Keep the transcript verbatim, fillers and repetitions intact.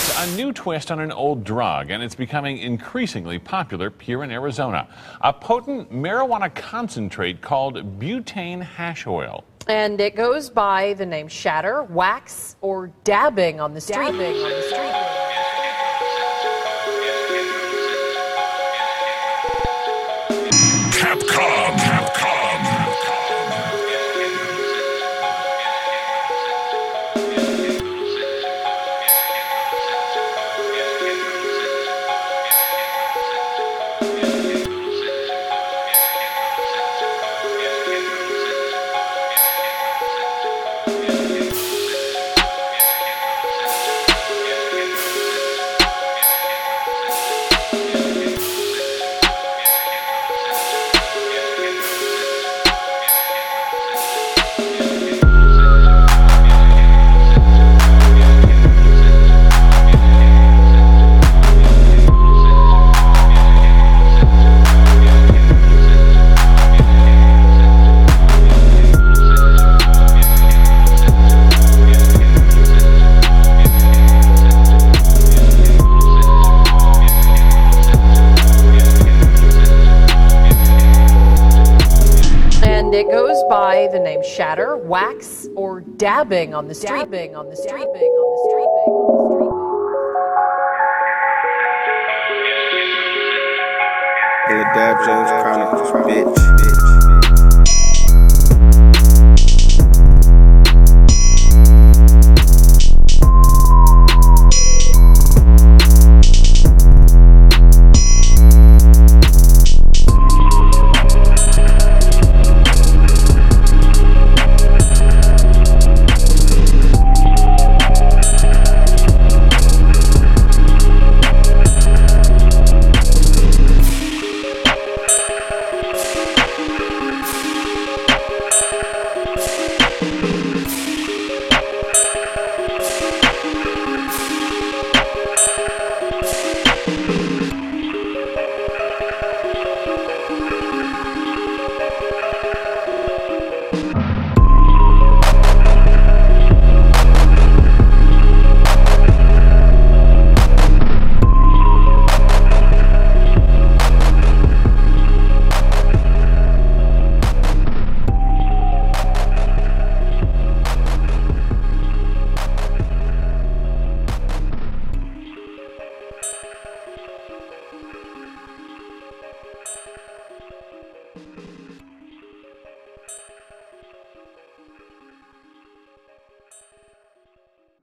It's a new twist on an old drug, and it's becoming increasingly popular here in Arizona. A potent marijuana concentrate called butane hash oil. And it goes by the name shatter, wax, or dabbing on the street. Dabbing on the street. Capcom, Capcom. It goes by the name shatter, wax, or dabbing on the street. Dabbing on the street. Dabbing on the street. The Dab Jones Chronicles, bitch.